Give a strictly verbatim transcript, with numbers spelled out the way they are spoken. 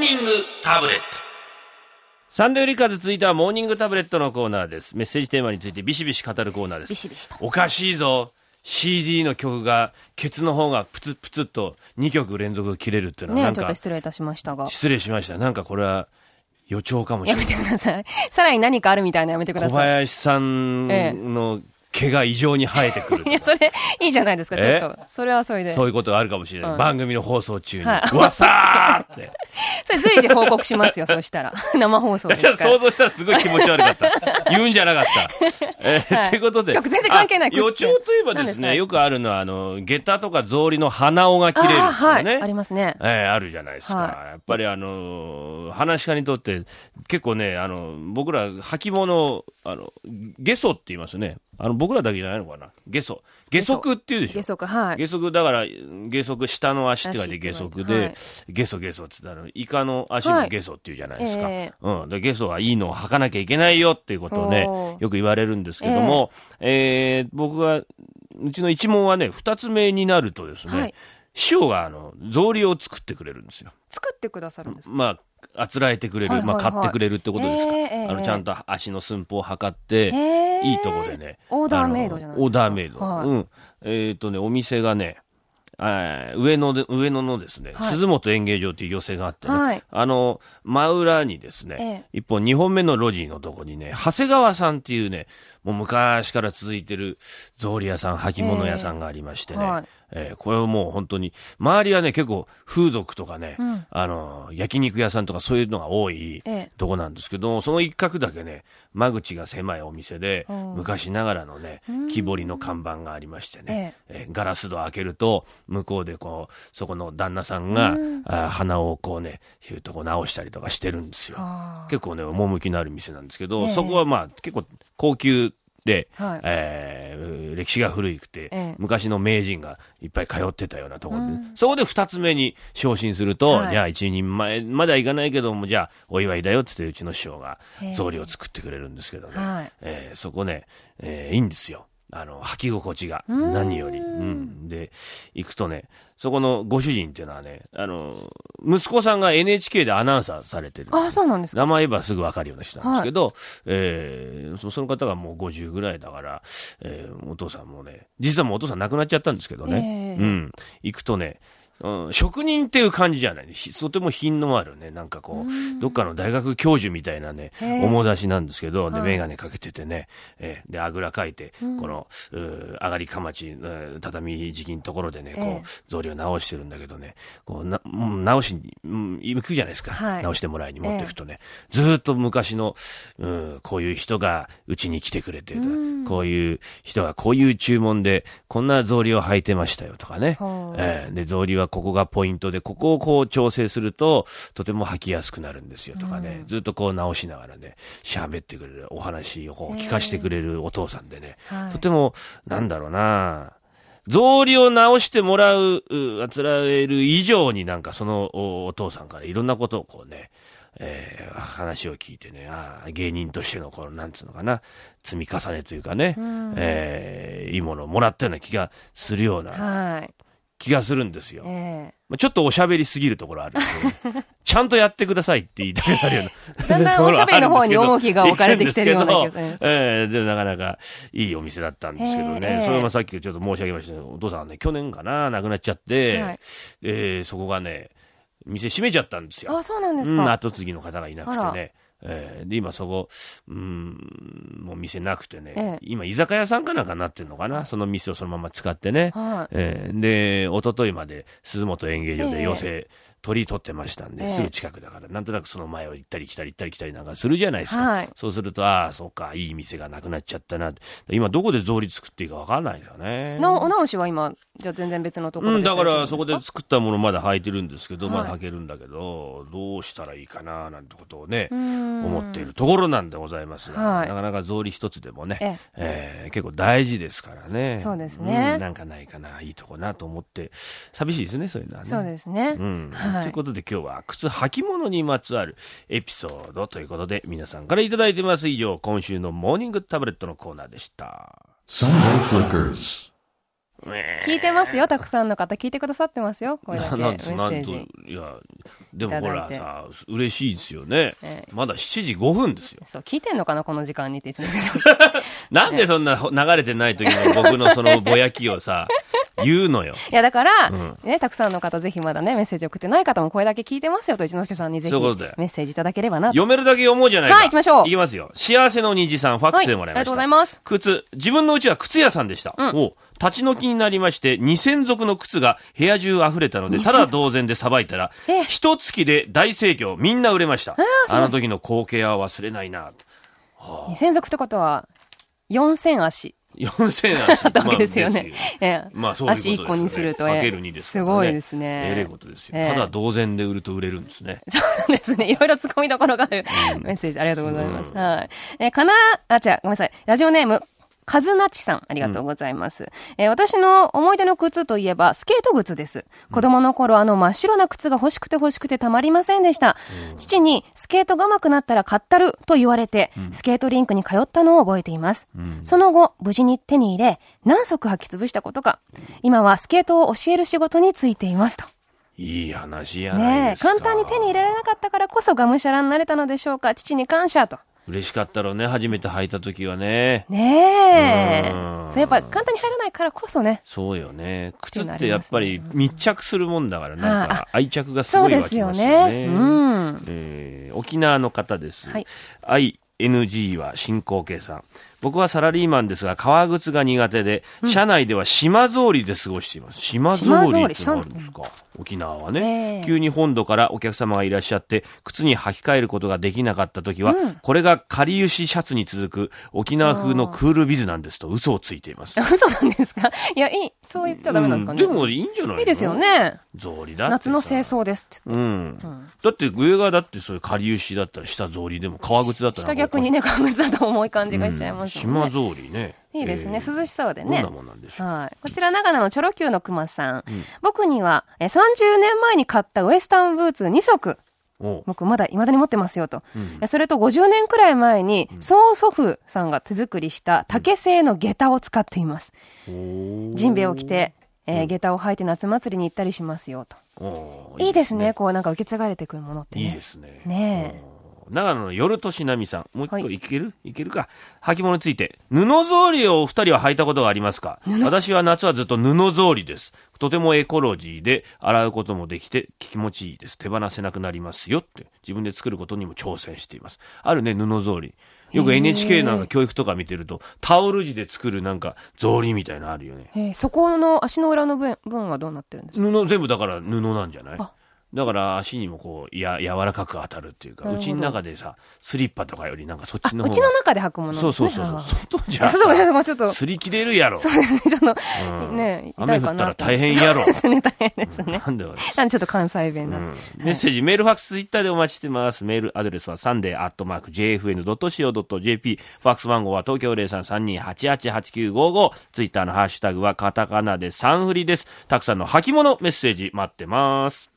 ニングタブレット。サンデーリカーズ続いてはモーニングタブレットのコーナーです。メッセージテーマについてビシビシ語るコーナーです。 ビシビシと。 おかしいぞ、 シーディー の曲がケツの方がプツプツっとにきょく連続切れるっていうのはなんか、 ね、ちょっと失礼いたしましたが。 失礼しました。なんかこれは予兆かもしれない。 やめてください。さらに何かあるみたいなやめてください。 小林さんの毛が異常に生えてくる。 いや、それいいじゃないですか。ちょっとそれはそれでそういうことがあるかもしれない、うん、番組の放送中に、 はい、 うわさーってそれ随時報告しますよ。そしたら生放送ですから。 想像したらすごい気持ち悪かった言うんじゃなかった、えーはい、ということで曲全然関係ない。 予兆といえばですね、よくあるのはあの下駄とか草履の鼻緒が切れるっていうね、あ、はい、 ありますね、 えー、あるじゃないですか、はい、やっぱりあの話し家にとって結構ね、あの僕ら履物あの下足って言いますね。あの僕らだけじゃないのかな、下足下足っていうでしょ。 下足、はい、 下足だから下足下の足って書いて下足で、はい、下足下足って言ったらイカの足も下足っていうじゃないですか、はい、えーうん、で下足はいいのを履かなきゃいけないよっていうことをねよく言われるんですけども、えーえー、僕はうちの一門はね二つ目になるとですね、はい、師匠があの草履を作ってくれるんですよ。 作ってくださるんですか。 まああつらえてくれる、はいはいはい、まあ、買ってくれるってことですか、えー、あのちゃんと足の寸法を測って、えー、いいとこでねオーダーメイドじゃないですか。 オーダーメイド、はい、うんえーとね、お店がね上野で上野のですね、はい、鈴本演芸場という寄席があってね、はい、あの真裏にですね、えー、一本にほんめの路地のとこにね長谷川さんっていうねもう昔から続いてる草履屋さん履物屋さんがありましてね、えーはいえー、これはもう本当に周りはね結構風俗とかね、うん、あの焼肉屋さんとかそういうのが多いとこなんですけど、その一角だけね間口が狭いお店で、うん、昔ながらのね木彫りの看板がありましてね、えーえー、ガラス戸開けると向こうでこうそこの旦那さんが、うん、あ鼻をこうねヒューとこう直したりとかしてるんですよ。結構ね趣のある店なんですけど、えー、そこはまあ結構高級で、はいえー、歴史が古くて、ええ、昔の名人がいっぱい通ってたようなところで、うん、そこで二つ目に昇進すると、はい、じゃあ一人前まではいかないけどもじゃあお祝いだよってってうちの師匠が草履を作ってくれるんですけどね、はいえー、そこね、えー、いいんですよ。あの履き心地が何より、うん、で行くとねそこのご主人っていうのはねあの息子さんが エヌエイチケー でアナウンサーされてる。 あ、そうなんですか。 名前言えばすぐ分かるような人なんですけど、はいえー、その方がもうごじゅうぐらいだから、えー、お父さんもね実はもうお父さん亡くなっちゃったんですけどね、えーうん、行くとねうん、職人っていう感じじゃない、とても品のあるねなんかこうどっかの大学教授みたいなね面出しなんですけど、で眼鏡かけててね、えー、であぐらかいて、うん、この上がりかまち畳敷きのところでねこう草履を直してるんだけどねこうな直しに、うん、行くじゃないですか、はい、直してもらいに持っていくとね、えー、ずっと昔の、うん、こういう人がうちに来てくれてるとか、うん、こういう人がこういう注文でこんな草履を履いてましたよとかね、えー、で草履はここがポイントでここをこう調整するととても履きやすくなるんですよとかね、うん、ずっとこう直しながらね喋ってくれるお話をこう聞かせてくれるお父さんでね、はい、とてもなんだろうな草履を直してもらうあつらえる以上になんかその お, お父さんからいろんなことをこうねえー、話を聞いてねあ芸人としてのこのなんつうのかな積み重ねというかね、うんえー、いいものをもらったような気がするような、はい気がするんですよ、えーまあ、ちょっとおしゃべりすぎるところあるんですけどちゃんとやってくださいって言いたくなるようなだんだんおしゃべりの方に重きが置かれてきてるような気がする、 えー、でなかなかいいお店だったんですけどね、えー、それもさっきちょっと申し上げましたけどお父さんはね去年かな亡くなっちゃって、はいえー、そこがね店閉めちゃったんですよ。 あ、そうなんですか、 うん、後継ぎの方がいなくてねえー、で今そこうーんもう店なくてね、ええ、今居酒屋さんかなんかなってるのかなその店をそのまま使ってね、はいえー、で一昨日まで鈴本演芸場で寄席、ええ鳥取ってましたんで、ええ、すぐ近くだからなんとなくその前を行ったり来たり行ったり来たりなんかするじゃないですか、はい、そうするとああそうかいい店がなくなっちゃったな今どこで草履作っていいか分からないんだよね。 なお直しは今じゃあ全然別のところで、 うん、だからそこで作ったものまだ履いてるんですけど、はい、まだ履けるんだけどどうしたらいいかななんてことをね思っているところなんでございますが、はい、なかなか草履一つでもね、えええー、結構大事ですからね。 そうですね、 うん、なんかないかないいとこなと思って寂しいですねそういうのはね。 そうですね、 うんはい、ということで今日は靴履物にまつわるエピソードということで皆さんからいただいてます。以上今週のモーニングタブレットのコーナーでした。 Sunday Flickers 聞いてますよ。たくさんの方聞いてくださってますよ。これだけメなんッセージ。 いや、でもほらさ、嬉しいですよね。ええ、まだしちじごふんですよ。 そう、聞いてんのかなこの時間にって言ってなんでそんな流れてない時の僕のそのぼやきをさ、言うのよ。 いや、だから、うん、ね、たくさんの方、ぜひまだね、メッセージ送ってない方もこれだけ聞いてますよと、一之輔さんにぜひメッセージいただければなと。 読めるだけ読もうじゃないか。 はい、行きましょう。 行きますよ。幸せの虹さん、ファックスでもらいました。はい、ありがとうございます。靴、自分のうちは靴屋さんでした。うん、お立ち退きになりまして、にせん足の靴が部屋中溢れたので、ただ同然でさばいたら、一月で大盛況、みんな売れました。あの時の光景は忘れないな。 はあ、にせん足ってことは、よんせん足。 よんせん足。 あったわけですよね。 まあそういうことですよね。足いっこにすると。 かけるにですからね。 すごいですね。 えれいことですよ。ただ同然で売ると売れるんですね。 そうですね。いろいろ突っ込みどころがあるメッセージありがとうございます。はい。え、かな、あ、違う、ごめんなさい。ラジオネーム、かずなちさん、ありがとうございます。うん、えー、私の思い出の靴といえば、スケート靴です。子供の頃、あの真っ白な靴が欲しくて欲しくてたまりませんでした。うん、父に、スケートが上手くなったら買ったると言われて、うん、スケートリンクに通ったのを覚えています。うん、その後、無事に手に入れ、何足履き潰したことか。今はスケートを教える仕事に就いていますと。 いい話やないですか。 ねえ、簡単に手に入れられなかったからこそがむしゃらになれたのでしょうか。父に感謝と。 嬉しかったろうね、初めて履いた時はね。 ねえ。そう、やっぱ簡単に入らないからこそね。 そうよね。靴ってやっぱり密着するもんだから、なんか愛着がすごい湧きますよね。 そうですよね。うん。 えー、沖縄の方です。はい。アイエヌジー は進行形さん。僕はサラリーマンですが、革靴が苦手で、うん、車内では島草履で過ごしています。島草履ってのがあるんですか。沖縄はね、急に本土からお客様がいらっしゃって靴に履き替えることができなかった時は、うん、これがかりゆしシャツに続く沖縄風のクールビズなんですと嘘をついています。 嘘なんですか。いや、いい、そう言っちゃダメなんですかね。 うん、でもいいんじゃないの。 いいですよね。 草履だって夏の清掃ですって言って、 うんうん、だって上がだってそういうかりゆしだったら下草履でも革靴だったら下逆にね、革靴だと重い感じがしちゃいますよね。 うん、島草履ね。 いいですね、えー、涼しそうでね。 どんなもんなんでしょう。 はい。こちら長野のチョロ Q の熊さん、うん、僕にはえさんじゅうねんまえに買ったウエスタンブーツにそく、僕まだ未だに持ってますよと、うん、それとごじゅうねんくらい前に、うん、曽祖父さんが手作りした竹製の下駄を使っています。うん、ジンベエを着て、えー、下駄を履いて夏祭りに行ったりしますよと。いいですね、こうなんか受け継がれてくるものってね。 いいですね。 ねえ。 長野の夜としなみさん、もう一個いける、はい、いけるか。履物について、布草履をお二人は履いたことがありますか。私は夏はずっと布草履です。とてもエコロジーで洗うこともできて気持ちいいです。手放せなくなりますよって自分で作ることにも挑戦しています。あるね、布草履。よく エヌエイチケー なんか教育とか見てるとタオル地で作るなんか草履みたいなのあるよね。 そこの足の裏の分はどうなってるんですか。 布全部だから布なんじゃない。だから足にもこうや柔らかく当たるっていうか、うちの中でさスリッパとかよりなんかそっちの方がうちの中で履くものですね。 そうそうそうそう。外じゃさちょっと擦り切れるやろ。 そうですね、ちょっと、うん、ね雨降ったら大変やろ。 そうですね、大変ですね。 なんでなんでちょっと関西弁な、うん、 メッセージ、メールファックスツイッターでお待ちしてます。メールアドレスはサンデーアットマーク ジェイエフエヌドットシーオードットジェーピー、ファックス番号は東京 ゼロさんさんにーはちはちはちきゅうごご、ツイッターのハッシュタグはカタカナでサンフリです。たくさんの履物メッセージ待ってます。